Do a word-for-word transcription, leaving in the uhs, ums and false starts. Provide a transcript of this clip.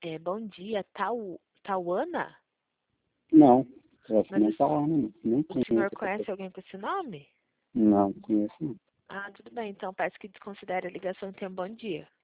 É, bom dia, Tau, Tauana? Não, essa Mas não o, tá lá, não. Nem o senhor conheço essa conhece pessoa. alguém com esse nome? Não, conheço não. Ah, tudo bem, então peço que desconsidere a ligação e tenha um bom dia.